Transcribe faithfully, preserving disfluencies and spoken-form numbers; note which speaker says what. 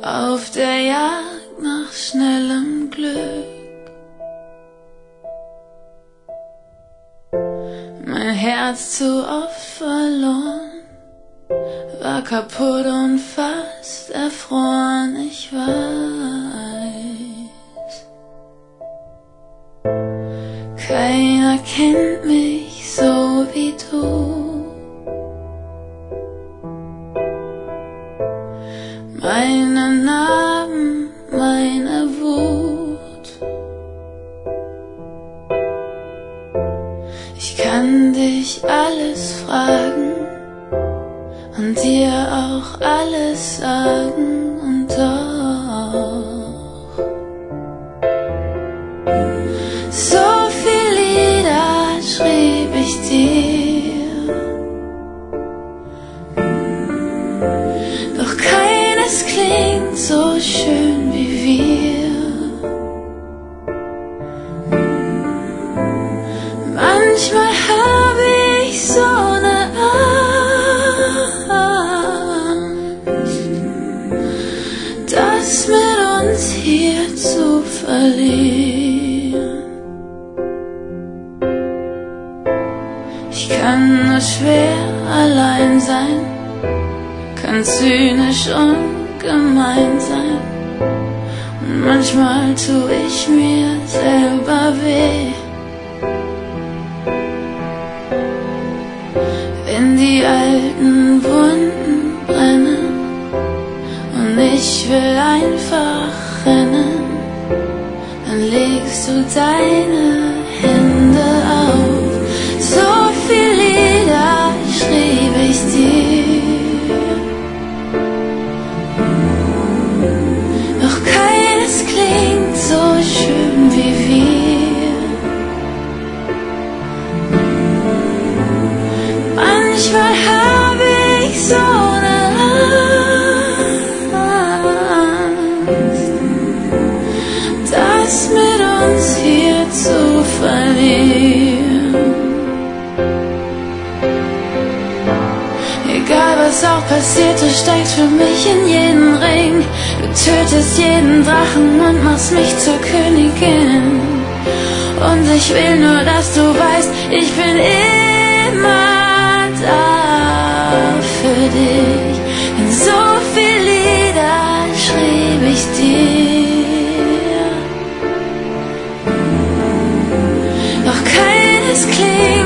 Speaker 1: auf der Jagd nach schnellem Glück. Mein Herz zu oft verloren, war kaputt und fast erfroren, ich weiß. Keiner kennt mich so wie du. Meine Narben, meine Wut. Ich kann dich alles fragen und dir auch alles sagen, und doch so viele Lieder schrieb ich dir, doch keines klingt so schön wie wir. Manchmal habe ich so eine Angst, das mit uns hier zu verlieren. Ich kann nur schwer allein sein, kann zynisch und gemein sein, und manchmal tu ich mir selber weh. Wenn die alten Wunden brennen und ich will einfach rennen, dann legst du deine Hände auf. So viele Lieder schrieb ich dir, doch keines klingt so schön wie wir. Manchmal habe ich so eine Angst, das mit uns hier zu verlieren. Egal was auch passiert, du steigst für mich in jeden Ring. Du tötest jeden Drachen und machst mich zur Königin. Und ich will nur, dass du weißt, ich bin immer da für dich. Denn so viele Lieder schrieb ich dir, doch keines klingt